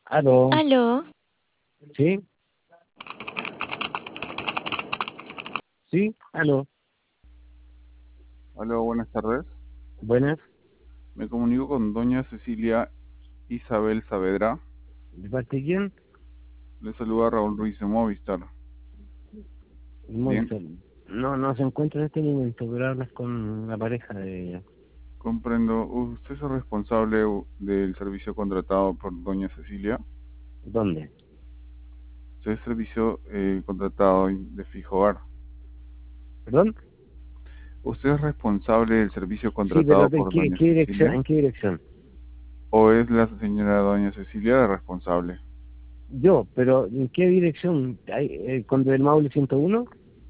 Aló, Aló, ¿sí? ¿Sí? Aló, Hola, buenas tardes. buenas. Me comunico con doña Cecilia Isabel Saavedra. ¿De parte de quién? Le saluda Raúl Ruiz de Movistar. Bien, Movistar. No, no se encuentra en este momento, pero hablas con la pareja de ella. comprendo. ¿Usted es el responsable del servicio contratado por doña Cecilia? ¿Dónde? Usted es servicio contratado de fijo hogar. ¿Perdón? ¿Usted es responsable del servicio Sí, pero contratado ¿de por qué, doña qué dirección? Cecilia? ¿En qué dirección? ¿O es la señora doña Cecilia la responsable? Yo, pero ¿en qué dirección? ¿Con el Maule 101?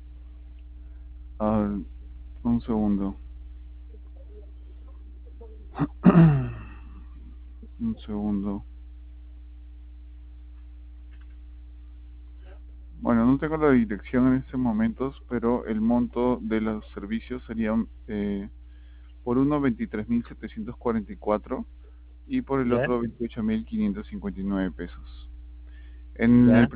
Ah, un segundo. Un segundo. Bueno, no tengo la dirección en estos momentos, pero el monto de los servicios serían por uno 23.744 y por el ¿Ya? otro 28.559 pesos. ¿Ya?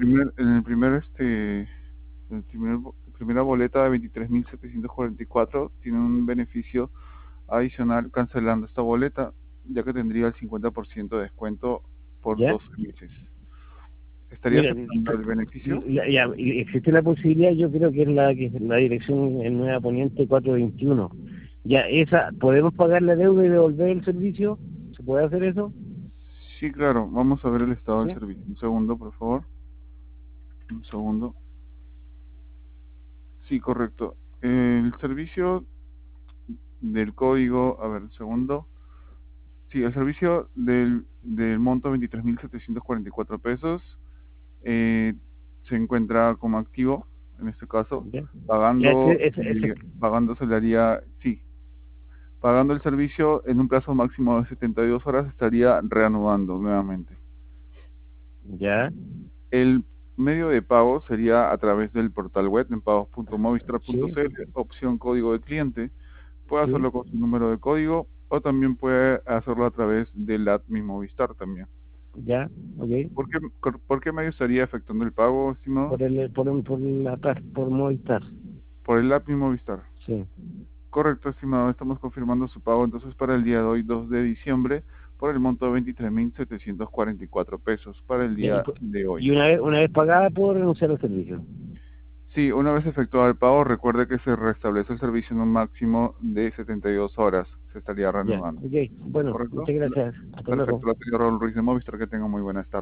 Primera boleta de 23.744 tiene un beneficio adicional cancelando esta boleta, ya que tendría el 50% de descuento por ¿Ya? 12 meses. ¿Estaría Mira, aceptando el beneficio? y existe la posibilidad, yo creo que es la dirección en Nueva Poniente 421. Ya, esa, ¿podemos pagar la deuda y devolver el servicio? ¿Se puede hacer eso? Sí, claro. Vamos a ver el estado del ¿Sí? servicio. Un segundo, por favor. Un segundo. Sí, correcto. El servicio del código, a ver, un segundo. Sí, el servicio del monto 23.744 pesos eh, se encuentra como activo, en este caso, ¿Ya? Ya, pagando, pagando se le haría, sí, pagando el servicio en un plazo máximo de 72 horas estaría reanudando nuevamente. ya, El medio de pago sería a través del portal web en sí, pagos.movistar.cl, opción código de cliente. Puede sí, hacerlo con su número de código o también puede hacerlo a través del app Mi Movistar también. ya, ok. ¿Por qué medio estaría efectuando el pago, estimado? Por Movistar, Por el app Mi Movistar. sí. Correcto, estimado. Estamos confirmando su pago entonces para el día de hoy, 2 de diciembre, por el monto de 23.744 pesos para el Ya, día de hoy. y una vez pagada, puedo renunciar al servicio. Sí, una vez efectuado el pago, recuerde que se restablece el servicio en un máximo de 72 horas. Se estaría Ya, reanudando. ok. Bueno, ¿Correcto? muchas gracias. Hasta luego. Perfecto, la señora Raúl Ruiz de Movistar, que tenga muy buenas tardes.